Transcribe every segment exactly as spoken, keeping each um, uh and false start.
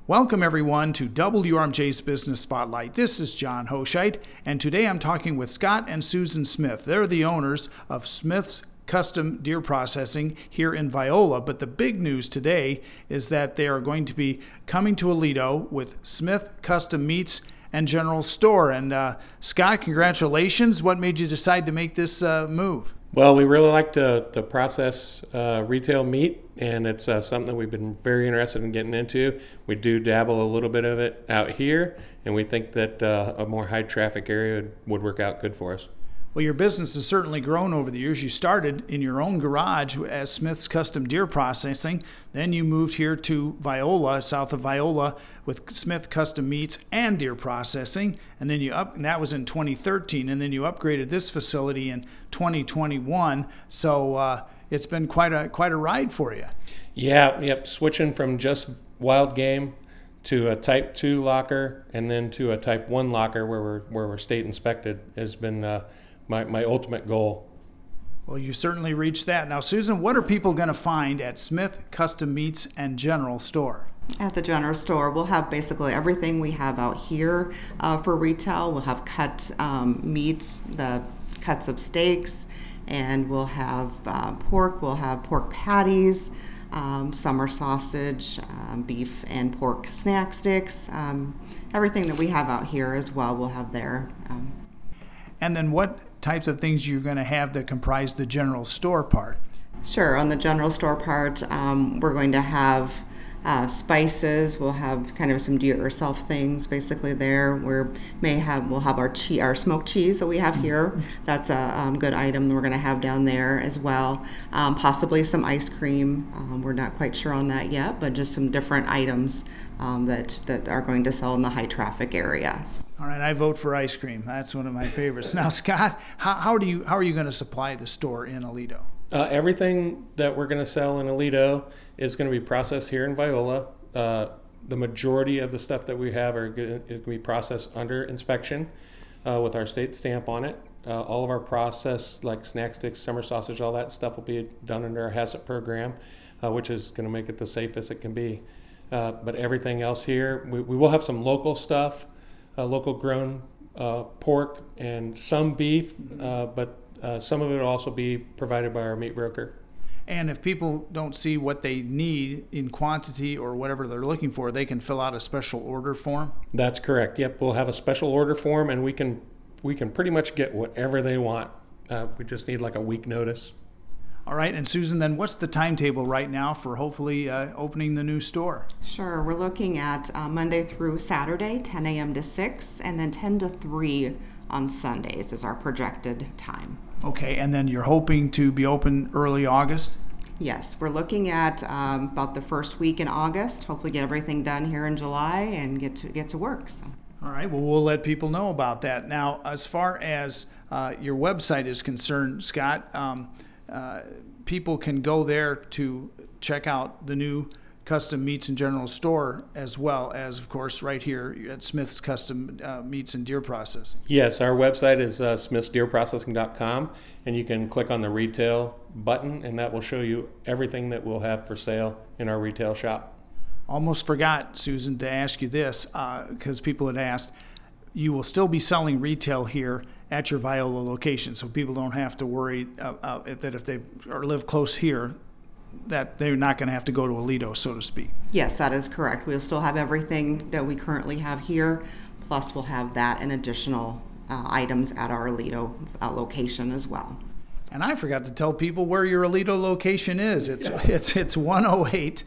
Welcome everyone to W R M J's Business Spotlight. This is John Hoscheit, and today I'm talking with Scott and Susan Smith. They're the owners of Smith's Custom Deer Processing here in Viola, but the big news today is that they are going to be coming to Aledo with Smith Custom Meats and General Store. And uh, Scott, congratulations. What made you decide to make this uh, move? Well, we really like to, to process uh, retail meat, and it's uh, something that we've been very interested in getting into. We do dabble a little bit of it out here, and we think that uh, a more high traffic area would, would work out good for us. Well, your business has certainly grown over the years. You started in your own garage as Smith's Custom Deer Processing. Then you moved here to Viola, south of Viola, with Smith Custom Meats and Deer Processing. And then you up, and that was in twenty thirteen. And then you upgraded this facility in twenty twenty-one. So uh, it's been quite a quite a ride for you. Yeah, yep. Switching from just wild game to a Type Two locker, and then to a Type One locker where we're where we're state inspected has been Uh, My, my ultimate goal. Well, you certainly reached that. Now, Susan, what are people going to find at Smith Custom Meats and General Store? At the General Store, we'll have basically everything we have out here uh, for retail. We'll have cut um, meats, the cuts of steaks, and we'll have uh, pork. We'll have pork patties, um, summer sausage, um, beef and pork snack sticks. Um, everything that we have out here as well, we'll have there. Um, and then what types of things you're going to have that comprise the General Store part? Sure. On the General Store part, um, we're going to have uh, spices. We'll have kind of some do-it-yourself things basically there. We may have we'll have our cheese, our smoked cheese that we have here. That's a um, good item we're going to have down there as well. Um, possibly some ice cream. Um, we're not quite sure on that yet, but just some different items um, that that are going to sell in the high traffic areas. All right, I vote for ice cream. That's one of my favorites. Now, Scott, how, how do you how are you going to supply the store in Aledo? Uh, everything that we're going to sell in Aledo is going to be processed here in Viola. Uh, the majority of the stuff that we have are going to be processed under inspection uh, with our state stamp on it. Uh, all of our process, like snack sticks, summer sausage, all that stuff will be done under our HACCP program, uh, which is going to make it the safest it can be. Uh, but everything else here, we, we will have some local stuff, uh, local grown uh, pork and some beef, uh, but uh, some of it will also be provided by our meat broker. And if people don't see what they need in quantity or whatever they're looking for, they can fill out a special order form? That's correct. Yep, we'll have a special order form, and we can we can pretty much get whatever they want. Uh, we just need like a week notice. All right, and Susan, then what's the timetable right now for hopefully uh, opening the new store? Sure, we're looking at uh, Monday through Saturday, ten a.m. to six, and then ten to three on Sundays is our projected time. Okay, and then you're hoping to be open early August? Yes, we're looking at um, about the first week in August. Hopefully get everything done here in July and get to get to work. So. All right, well, we'll let people know about that. Now, as far as uh, your website is concerned, Scott, um, uh, people can go there to check out the new Custom Meats and General Store, as well as, of course, right here at Smith's Custom uh, Meats and Deer Processing. Yes, our website is uh, smiths deer processing dot com, and you can click on the retail button, and that will show you everything that we'll have for sale in our retail shop. Almost forgot, Susan, to ask you this, because uh, people had asked. You will still be selling retail here at your Viola location, so people don't have to worry uh, uh, that if they or live close here, that they're not going to have to go to Aledo, so to speak. Yes, that is correct. We'll still have everything that we currently have here, plus we'll have that and additional uh, items at our Aledo uh, location as well. And I forgot to tell people where your Aledo location is. It's it's it's one oh eight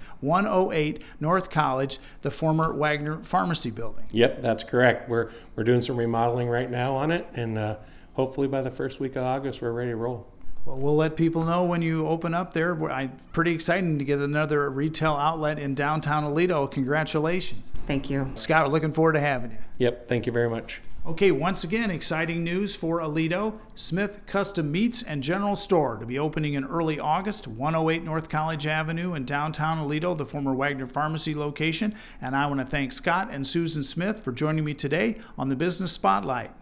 North College, the former Wagner Pharmacy building. Yep, that's correct. We're we're doing some remodeling right now on it, and uh, hopefully by the first week of August, we're ready to roll. Well, we'll let people know when you open up there. I'm pretty excited to get another retail outlet in downtown Aledo. Congratulations. Thank you. Scott, we're looking forward to having you. Yep, thank you very much. Okay, once again, exciting news for Aledo. Smith Custom Meats and General Store to be opening in early August, one oh eight North College Avenue in downtown Aledo, the former Wagner Pharmacy location. And I want to thank Scott and Susan Smith for joining me today on the Business Spotlight.